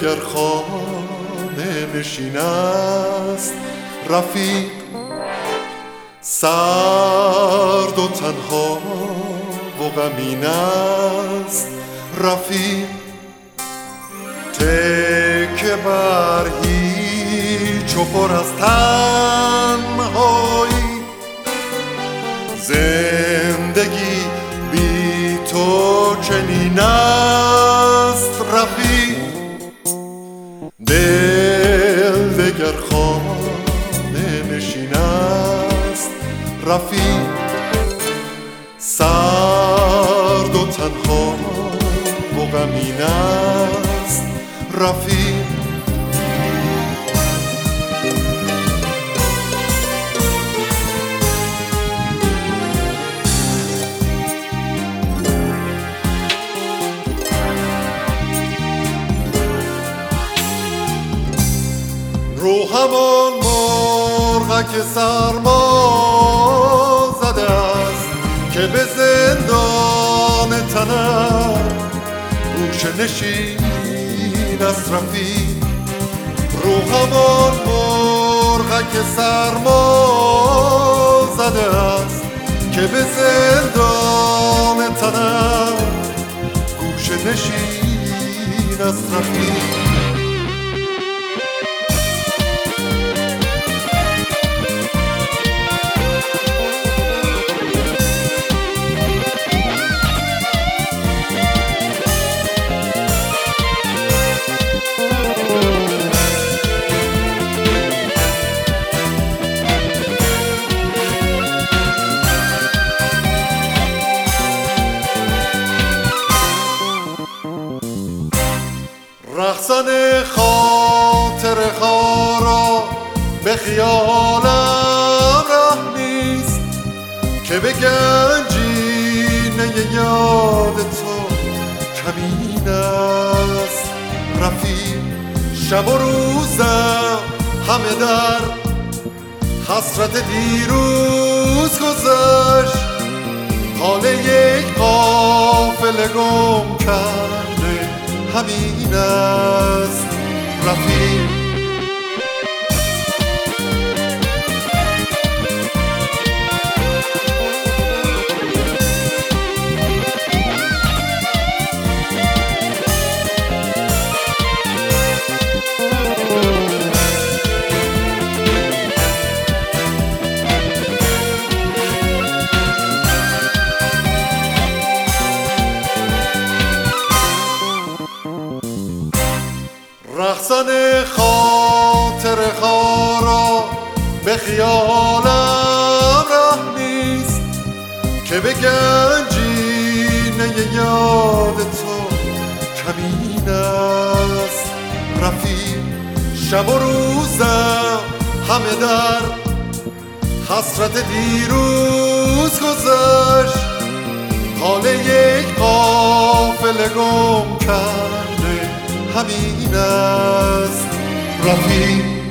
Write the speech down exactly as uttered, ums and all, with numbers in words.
دگر خانه نشین است رفیق، سرد و تنها و غمین است رفیق. تکه بر هیچ و پر از تنهایی، زندگی بی تو چنین است رفیق. دل دگر خانه نشین است رفیق، سرد و تنها و غمین است رفیق. رو همان مرغک سرما زده است که به زندان تنم گوشه نشین است رفیق. رو همان مرغک سرما زده است که به زندان تنم گوشه نشین است رفیق. رقصن خاطر خارا به خیالم ره نیست که به گنجینه یاد تو کمین است رفیق. شب و روزم همه در حسرت دیروز گذشت، حال یک قافله گم کرده همین است رفیق. رقصن خاطر خارا به خیالم ره نیست که به گنجینه یاد تو کمین است رفیق. شب و روزم همه در حسرت دیروز گذشت، حال یک قافله گم کرده همین است رفیق.